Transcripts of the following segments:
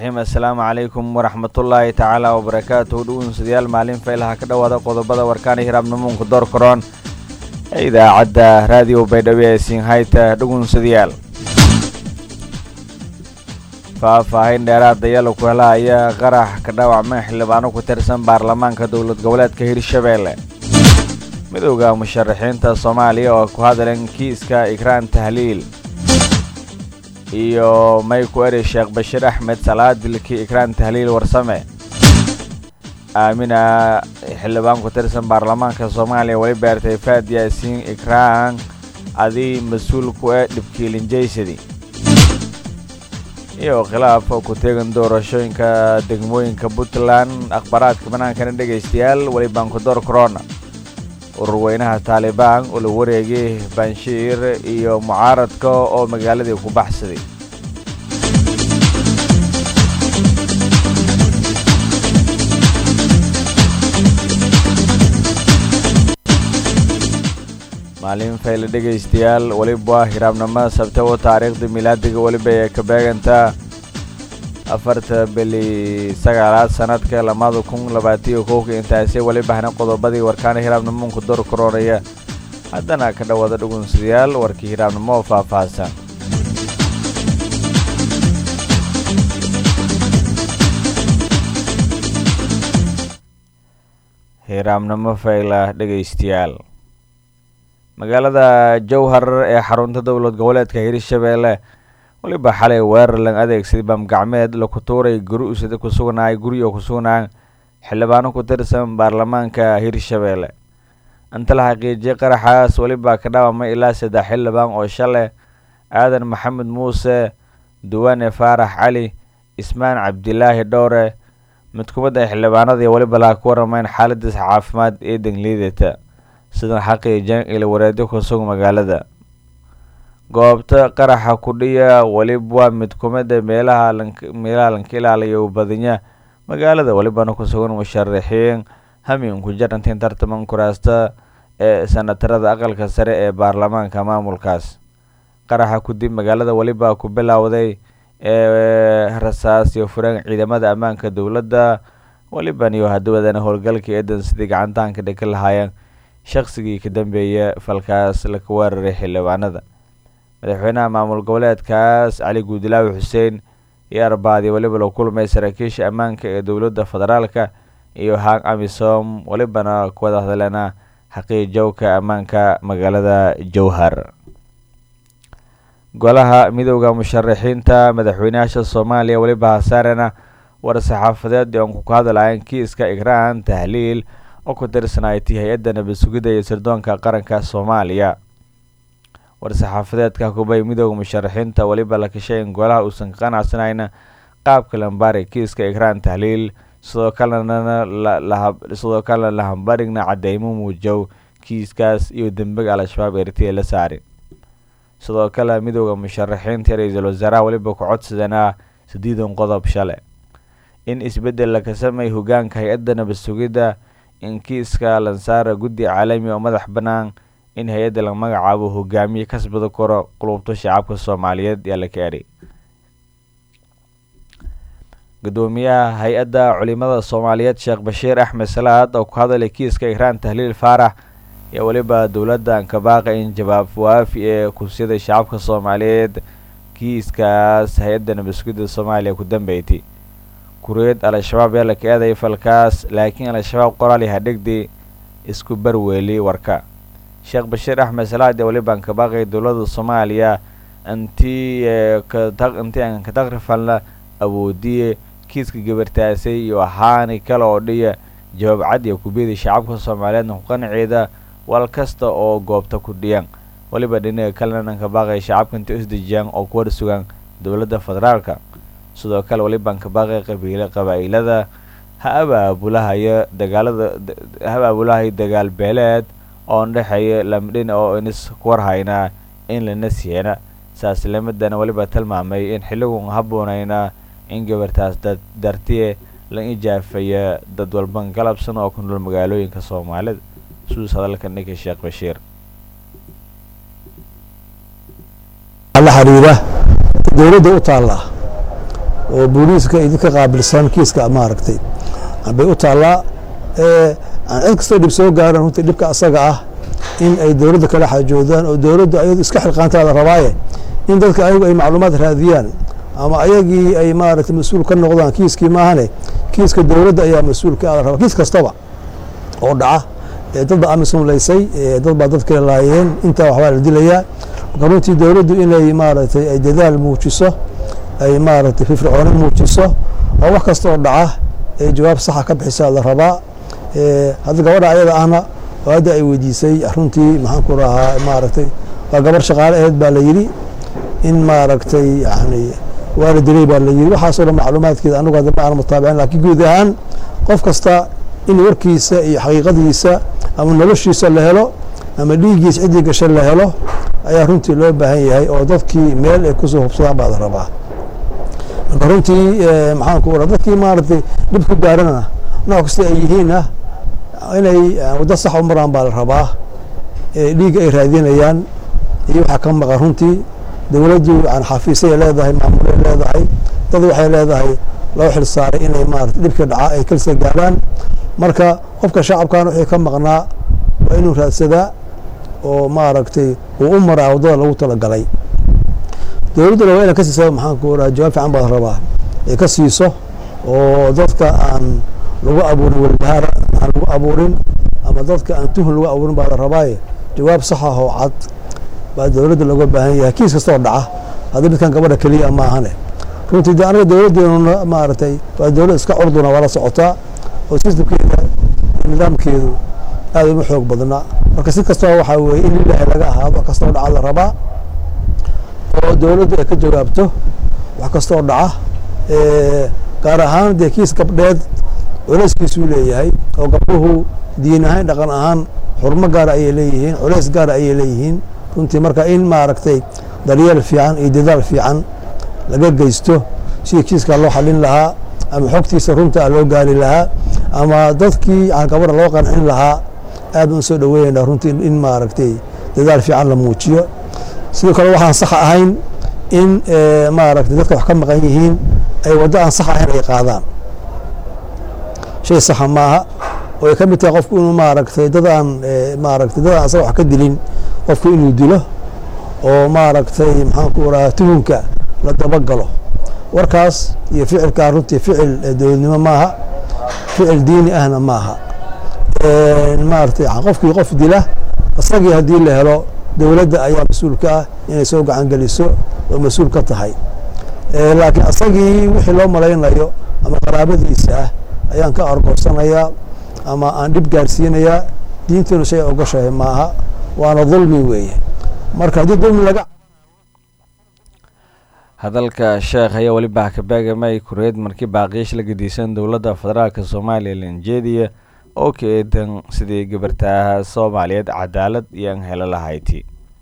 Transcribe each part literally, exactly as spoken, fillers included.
الرحيم السلام عليكم ورحمة الله تعالى وبركاته دون سديال مالين فيلها كده ودا قضبدا وركان هرام نمون كدور كرون إذا عدى راديو بيدوية سين هايتا دون سديال فاهين ديراد ديالو كوهلا ايا غرح كده وعمين حلبانو كترسن بارلمان كدولة قولات كهير الشبيلة مدوغا مشرحين تا صوماليا وكوهادلن كيسكا إكران تهليل iyo may ku eri Sheekh Bashir Ahmed Salaad dilkii Ikraan Tahliil warsame Aamina xildhibaan ku tirsan baarlamaanka Soomaaliya wali beertay Faad Yaasiin Ikraan adii mas'uul ku ah dhibkii linjaysadii iyo khilaaf ku teegan doorashooyinka degmooyinka Puntland akhbaraadka banaanka dhageystayaal wali baan ku door corona ururweynaha Taliban oo la wareegay Banshiir iyo mucaaradka oo magaalada ku baxsaday maalin fayl dhageystayaal waliba hiraabnama sabta oo taariikhda miilaadiga waliba ka beeganta afarta bili sagaalaad sanadka lamada kun labaatan iyo kow intaasay waliba hana qodobadii warkaan hiraabnimo ku door koronaya haddana ka dhawaada dhugunsiyaal warkii hiraabnimo faahfaahsan hiraabnimo fayla dhageystayaal magaalada Jowhar ee xarunta dawlad goboleedka Hirshabeelle waliba xalay weerar lan adeegsaday bam gacmeed la ku tooray guri usada ku sugnaay guriyo ku sugnaan xildhibaano ku tirsan baarlamaanka Hirshabeelle inta la xaqiijiyay qaraxaas waliba ka dhaawamay ilaa saddex xildhibaan oo shalay Aadan Maxamed Muuse Duwane Faarax Cali Ismaan Cabdilaahi Dhoore mid ka mid ah xildhibaanadii waliba la ku waramayn xaaladda caafimaad ee dangliidata sida xaqiijin ila wareedyo ku sug magaalada goobta qaraxa ku dhiya waliba mid kumada meelaha meelaha lanka ilaaliyo badanya magaalada waliba ku sugan musharaxiin hamin ku jaranteen tartaman kuraasta ee sanatarada aqalka sare ee baarlamaanka maamulkaas qaraxa ku dib magaalada waliba ku bilowday ee rasaas iyo furan ciidamada ammaanka dawladda waliba iyo hadwadana howlgalka eedan sidii gacantaanka dhigay lahaayeen shakhsigii ka dambeeyay falkaas la ku weeraray xildhibaanada madaxweynaha maamul goboleedkaas Cali Guudilaaw Xuseen iyo arbaadi waliba la kulmay saraakiisha ammaanka ee dawladda federaalka iyo haan amisom walibana ku wada hadalana xaqiijowka ammaanka magaalada Jowhar golaha midowga musharaxiinta madaxweynaha Soomaaliya waliba saarana war saxaafadeed oo ku hadlayeen kiiska Ikraan Tahliil oo ku tirsanayay hay'adda nabad sugidda iyo sirdoonka qaranka Soomaaliya warsaxaafadeedka kubay midowga musharaxiinta waliba la kashayn golaha uusan qanacsanayn qaabka lambaari kiiska Ikraan Tahliil sidoo kalena la sidoo kale la hambarigna cadeymo muujow kiiskaas iyo dambiga al-shabaab eertay la saari sidoo kale midowga musharaxiinta ra'iisul wasaaraha waliba ku codsadana sideedan qodob shalay in isbedel la ka sameeyo hogaanka hay'adda nabad sugidda in kiiska lansaara guddi caalami oo madax banaan in hay'adda la magacaabo hogaamiye kasbado karo qulubta shacabka Soomaaliyeed ee la keenay gudoomiyaha hay'adda culimada Soomaaliyeed Sheekh Bashir Ahmed Salaad oo ku hadlay kiiska Ikraan Tahliil Faarax ee waliba dawladda ka baaqay in jawaab waafi ee ku siday shacabka Soomaaliyeed kiiskaas hay'adda nabad sugidda Soomaaliya ku dambeeyay kureed al-shabaab ee la keenay falkaas laakiin al-shabaab qoraali hadhigdi isku barweeli warka Sheekh Bashir Ahmed Salaad waliba ka baaqay dawladda Soomaaliya antii ka tag intii ka tagrifalna awoodiye kiiska gabartaasay iyo ahaani kala oo dhiya jawaab cad iyo ku beeday shacabka Soomaaliyeed ku qanciida wal kasta oo goobta ku dhiyaan waliba dhinaca kalena ka baaqay shacabka intii isdijaan oo ku warsugan dawladda federaalka sidoo kale waliba ka baaqay qabiilada qabaa'ilada ha abaabulaha dagaalada ha abaabulaha dagaal beeleed oo dhaxay lamdin oo inis ku warhayna in la nasiina saasleemadana waliba tilmaamay in xilligu haboonayna in gabartaas dartiye la ijaafaya dad walban galabsan oo ku nool magaalooyinka Soomaalida suu sadalka ninka Sheekh Bashir alla xariira dawladda u taala oo booliiska idinka qaabilsan kiiska maaragtay bay u taallaa cid kastoo dhib soo gaaran runtii dhibka asaga ah in ay dowladda kala xaajoodaan oo dowladda ayadu iska xilqaantaada rabaaye in dadka ayagu ay macluumaad raadiyaan ama ayagii ay maaragtay mas-uul ka noqdaan kiiskii maahane kiiska dowladda ayaa mas-uulka ala rabaa kiis kastaba oo dhaca dad baa amisom laysay dad baa dad kale laayeen intaa waxbaa la dilayaa marka runtii dowladdu inay maaragtay ay dadaal muujiso ay maaragtay firfircooni muujiso oo wax kasta oo dhaca ee jawaab saxa ka bixisaa la rabaa hadda gabadha ayada ahna oo hadda ay weydiisay runtii maxaan ku rahaa maaragtay waa gabar shaqaale aheyd baa la yidhi in maaragtay yani waa la dilay baa la yidhi waxaasoo dhan macluumaadkeeda anagu hadda ma aan mutaabicin laakiin guud ahaan qof kasta in warkiisa iyo xaqiiqadiisa ama noloshiisa la helo ama dhiiggiisa ciddii gasha la helo ayaa runtii loo baahan yahay oo dadkii meel ay kusoo hubsadaan baa la rabaa marka runtii maxaan ku raa dadkii maaragtay dhib ku gaarana nooc kasta ay yihiinna inay waddo sax u maraan baa la rabaa dhiigga ay raadinayaan iyo waxaa ka maqan runtii dowladdu yani xafiisay leedahay maamulay leedahay dad waxay leedahay loo xil saaray inay maaragtay dhibka dhaca ay kalsa gaaraan marka qofka shacabkan wixii ka maqnaa waa inuu raadsadaa oo maaragtay uu u maraa waddada lagu talagalay dowladduna waa inay ka siisaa maxaan ku raha jawaab fiican baa la rabaa ay ka siiso oo dadka aan lagu abuurin walbahaar aan lagu abuurin ama dadka aan tuhun lagu abuurin baa la rabaaye jawaab sax ah oo cad baa dowladda looga baahan yahay kiis kastoo dhaca haddii midkan gabadha keliya ma ahane runtii de anaga dowladdeenu maaragtay waa dowlad iska curduna waa la socotaa oo sistamkeeda nidaamkeedu aad uma xoog badna marka si kastaba waxaa weeye in ilaahay laga ahaado wax kastoo dhaca la rabaa oo dowladdu ay ka jawaabto wax kastoo dhaca gaar ahaan dee kiis gabdheed culeyskiisuu leeyahay oo gabdhuhu diin ahaan dhaqan ahaan xurmo gaara ayay leeyihiin culeys gaara ayay leeyihiin runtii marka in maaragtay daryeel fiican iyo dadaal fiican laga geysto sidii kiiskaa loo xalin lahaa ama xogtiisa runta loo gaari lahaa ama dadkii gabadha loo qancin lahaa aad baan soo dhaweynaynaa runtii in maaragtay dadaal fiican la muujiyo sidoo kale waxaan sax ahayn in maaragtay dadka wax ka maqan yihiin ay waddo aan sax ahayn ay qaadaan shay saxa maaha oo ay ka mid tahay qofku inuu maaragtay dad aan maaragtay dad aan asaga wax ka dilin qofku inuu dilo oo maaragtay maxaan ku rahaa tuhunka la dabagalo warkaas iyo ficilkaa runtii ficil dowladnimo maaha ficil diini ahna maaha maaragtay qofkii qof dila isagii haddii la helo dowladda ayaa mas-uul ka ah inay soo gacan geliso oo mas-uul ka tahay laakiin isagii wixii loo malaynayo ama qaraabadiisa ah ayaan ka argoosanayaa ama aan dhib gaarsiinayaa diintuna shay ogashahay maaha waana dulmi weeye marka haddii dulmi laga hadalka sheekh ayaa weli bahkabeegamay kureed markii baaqiish la gediisan dowladda federaalka soomaaliya lanjeediya oo ka eedan sidii gabartaaha soomaaliyeed cadaalad iyo an helo lahayti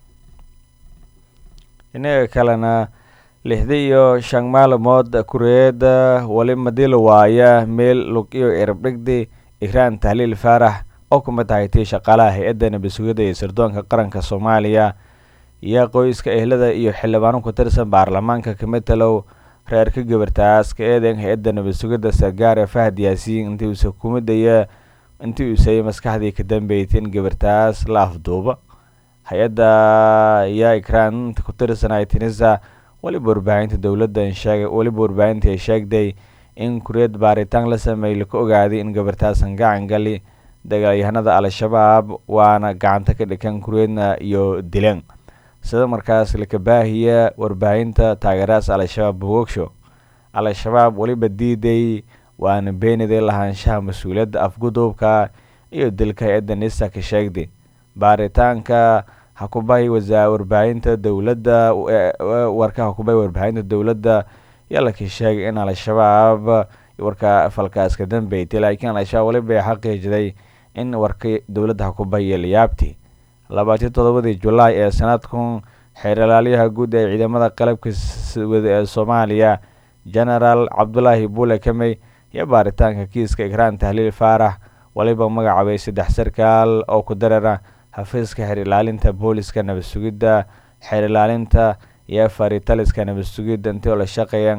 inaga kalena lixda iyo shan maalmood kureeda wali madila waaya meel lug iyo cirabdhigdi ikraan tahliil faarax oo kuma tahaytay shaqaalaha hay-adda nabadsugyada ee sirdoonka qaranka soomaaliya iyo qoyska ehlada iyo xildhibaano ku tirsan baarlamaanka kamid talow reerka gabartaas ka eedan hay-adda nabadsugada sargaare fahad yaasiin intii uuse kumidaya intii uusay maskaxdii ka dambeysay in gabartaas la afduuba hay-adda ayaa ikraan ku tirsanay tinisa waliba warbaahinta dowladda sheegay waliba warbaahinta ay sheegday in kureed baaritaan la sameeyay la ka ogaaday in gabartaasan gacan gali dagaalyahanada al-shabaab waana gacanta ka dhikan kureedna iyo dilan sida markaas la kabaahiya warbaahinta taageeraas al-shabaab bogogsho al-shabaab waliba diiday waana beeniday lahaanshaha mas-uuliyadda afgudubka iyo dilka hay-adda nisa ka sheegday baaritaanka hakubahay wasaa warbaahinta dowladda warka hakubahay warbaahinta dowladda yaa la ka sheegay in al-shabaab warka falkaas ka dambeeyay laakiin al-shabaab waliba ay xaqiijiday in warka dowladda hakubahay liyaabti labaatan iyo toddobadii Julaay ee sanadkan xeeralaalyaha guud ee ciidamada qalabka wada ee Soomaaliya General Cabdullaahi Buule Kamey iyo baaritaanka kiiska ikraan tahliil faarax waliba magacaabay saddex sarkaal oo ku dareera xafiiska xeer ilaalinta booliska nabadsugidda xeer ilaalinta iyo faritaliska nabadsugidda intii la shaqeeyeen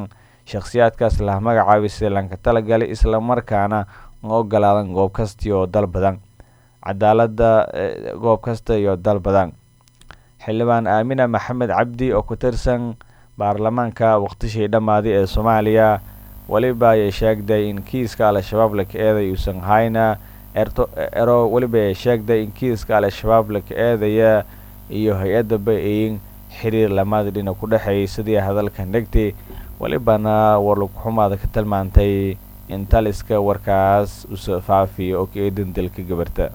shakhsiyaadkaas la magacaabay sida lanka talagalay isla markaana ma ogolaadan goob kasta iyo dal badan cadaaladda goob kasta iyo dal badan xildhibaan aamina maxamed cabdi oo ku tirsan baarlamaanka waqtishii dhammaaday ee Soomaaliya waliba ay sheegday in kiiska al-shabaab la eeday uusan hayna erto ero waliba ay sheegday in kiiska al-shabaab la eedaya iyo hay'adda bayin xiriir lamada dhinac ku dhaxeeyay sidii hadalkan dhigtay walibana warlug xumaada ka tilmaantay in taliska warkaas u safaafiyo oo keedin dalka gabarta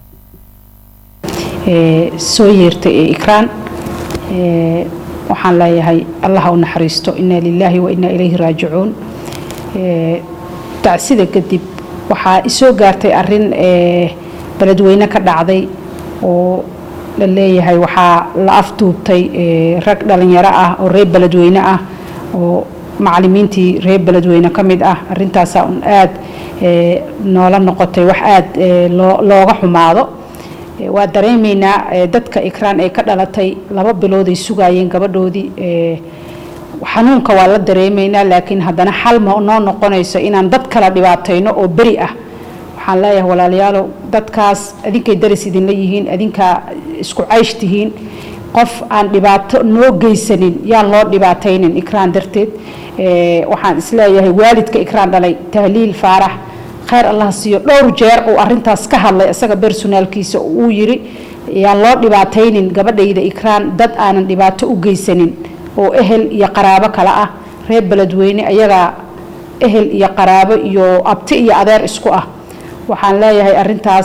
ee soo yeertay ikraan ee waxaan leeyahay Allah u naxariisto inna lillahi wa inna ilayhi raaji'uun ee tacsida kadib waxa isoo gaartay arin ee baladweyne ka dhacday oo la leeyahay waxa la aftuubtay ee rag dhalinyaro ah oo reer baladweyne ah oo macallimiintii reer baladweyne kamid ah arintaas aan aad ee noola noqotay wax aad looga xumaado waa dareemeynaa dadka ikraan ay ka dhalatay laba bilood ay sugayeen gabadhoodii ee xanuunka waa la dareemeynaa laakiin haddana xal ma noo noqonayso inaan dad kala dhibaatayno oo bari ah waxaan leeyahay walaalayaal dadkaas adinkay daris idin leeyihiin adinka isku caysh tihiin qof aan dhibaato noo geysanin yaan loo dhibaataynin ikraan darteed ee waxaan isleeyahay waalidka ikraan dhalay tahliil faarax خير الله سيو دور jeer oo arintaas ka hadlay asaga personalkiisa uu yiri yaa loo dhibaataynin gabadhayda ikraan dad aanan dhibaato u geysanin oo ehel iyo qaraabo kala ah reer baladweyne ayaga ehel iyo qaraabo iyo abti iyo adeer isku ah waxaan leeyahay arintaas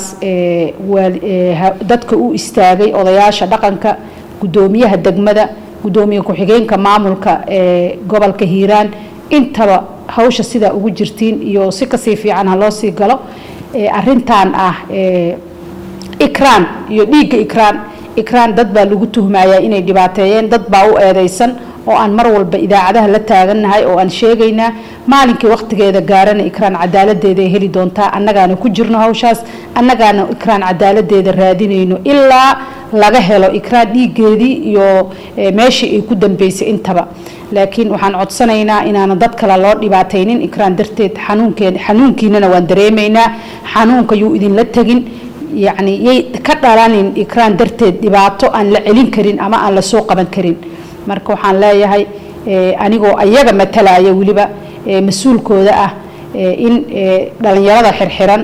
ee dadka uu istaagay odayaasha dhaqanka gudoomiyaha degmada gudoomiye ku xigeenka maamulka ee gobolka Hiiraan intaba hawsha sida ugu jirtiin iyo si ka sii fiican ha loo sii galo ee arintan ah ee ikraan iyo dhiiga ikraan ikraan dad baa lagu tuhmayaa inay dhibaateeyeen dad baa u eedeysan oo aan mar walba idaacadaha la taaganahay oo aan sheegaynaa maalinkii waqtigeeda gaarana ikraan cadaaladeeda ay heli doontaa annagaana ku jirno hawshaas annagaana ikraan cadaaladeeda raadinayno ilaa laga helo ikraan dhiigeedii iyo meeshii ay ku dambeysay intaba laakiin waxaan codsanaynaa inaan dad kale loo dhibaataynin ikraan darteed xanuunkeen xanuunkiinana waan dareemaynaa xanuunka yuu idin la tagin يعني يي كدلانين إكران درتد دبعتو أن لعلين كرين أما أن لسوق من كرين مركو حن لا يهي أنيجو أيجا مثلا يوليبا مسؤول كودا إن دلني هذا حرحران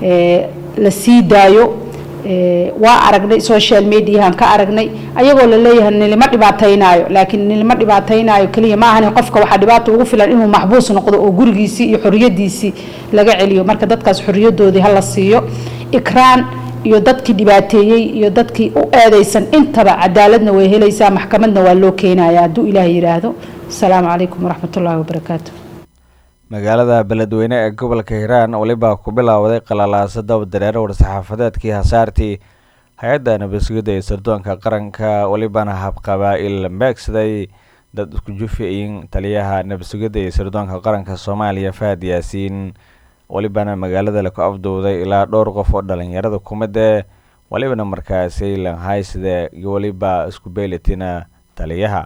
لسيدايو وأرجني سوشيال ميديا هم كأرجني أيجو للي هن اللي ما دبعتينايو لكن اللي ما دبعتينايو كلية ما هن قفك واحد دبعته وقفل إنه محبوس نقض وجرجيسي حرية ديسي لقى عليو مركز دتكاس حرية دودي هلا السيو إكران iyo dadkii dhibaateeyay iyo dadkii u eedeysan intaba cadaaladna way helaysaa maxkamadna waa loo keenayaa haduu ilaahay yiraahdo assalaamu calaykum waraxmatullaahi wabarakaatuh magaalada baladweyne ee gobolka Hiiraan waliba ku bilowday qalalaasada dareero war-saxaafadeedkii hasaartii hay'adda nabadgelyada ee sirdoonka qaranka walibana hab qabaa'il meegsaday dad isku jufeeyeen taliyaha nabadgelyada ee sirdoonka qaranka Soomaaliya Faad Yaasiin walibana magaalada la ku afduuday ilaa dhowr qof oo dhalinyarada kumada walibana markaasay la haysade waliba isku beelatina taliyaha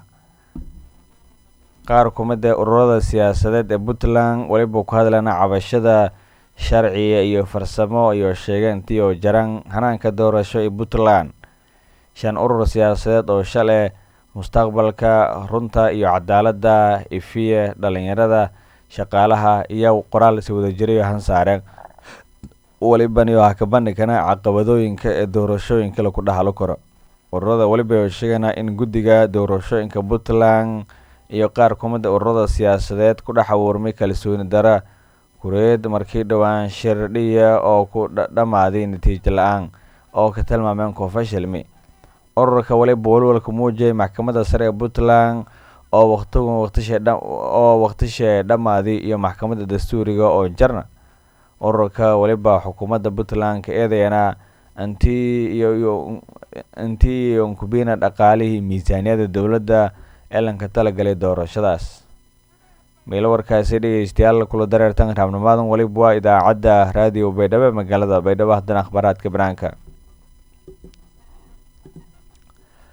qaar kumada ururada siyaasadeed ee Puntland waliba ku hadlana cabashada sharciga iyo farsamo iyo sheegantii oo jaran hanaanka doorasho ee Puntland shan urur siyaasadeed oo shalay mustaqbalka runta iyo cadaaladda ifiye dhalinyarada shaqaalaha iyo qoraal si wada jiray han saareen waliban iyo hakabandhigana caqabadooyinka ee doorashooyinka la ku dhaxlo karo ururada waliba sheegana in gudiga doorashooyinka Puntland iyo qaar kumada ururada siyaasadeed ku dhaxawurmay kalsooni dara kureed markii dhawaan shirdhiya oo ku dhamaaday natiijo la'aan oo ka tilmaameen ko fashilmi ururka waliba walwalka muujay maxkamadda sare ee Puntland oo waqtigu waqtisha oo waqtisha dhamaaday iyo maxkamadda dastuuriga oo jarna ururka waliba xukuumadda Puntland ka eedeena anti iyo anti iyo kubina dhaqaalihii miisaaniyada dawladda elanka talagalay doorashadaas meel warkaasi dhageystayaal kula dareertan raabnimaadan waliba waa idaacadda raadiyo Baydhabo magaalada Baydhabo haddana akhbaraadka banaanka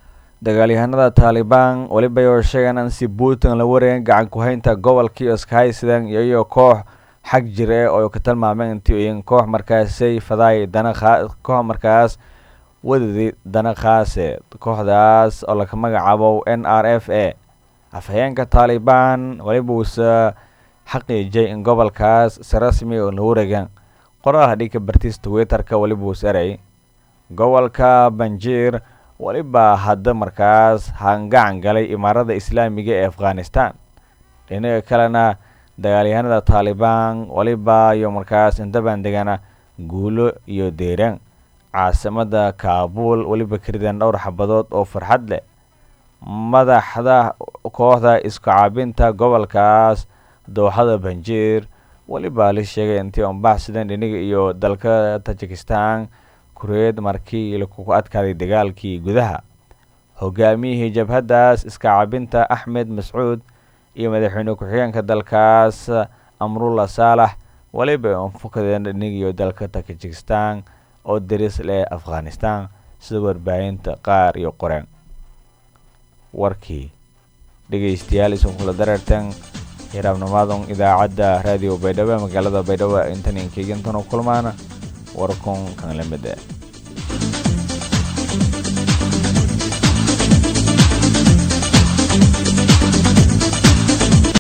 dagaalyahanada Taliban waliba ay sheegeen in si Putin la wareegay gacan ku haynta gobolka Iskaaysidan iyo koox xag jire oo ka tilmaameen intii ay koox markaasay faday dana koox markaas wadadii dana khaase kooxdaas oo la magacaabo N R F A afhayeenka Taliban waliba uu xaqiijiyay in gobolkaas si rasmi ah loo wareegay qoraal dhigka bartiis Twitter-ka waliba uu saray gobolka Banjir waliba hadda markaas hangacan galay imaarada Islaamiga ee Afghanistan dhinaca kalena dagaalyahanada Taliban waliba iyo markaas intaban degana guulo iyo deeran caasimada Kabul waliba kirdeen dhowr xabadood oo farxad leh madaxda kooxda isku caabinta gobolkaas dooxada Banjir waliba la sheegay intii aan baxsadan dhinaca iyo dalka Tajikistan kureed markii la ku adkaaday dagaalkii gudaha hogaamiyihii jabhadaas iska caabinta Ahmed Mas'uud iyo madaxweyne ku-xigeenka dalkaas Amrullah Salah waliba aan fukadeen dhinaca iyo dalka Tajikistan oo daris leh Afghanistan sida warbaahinta qaar iyo qoreen warkii dhageystayaal isoo kula dareertan hiraabnimaadan idaacadda Radio Baydhabo magaalada Baydhabo intan in keegantan kulmaana warkon kan lamida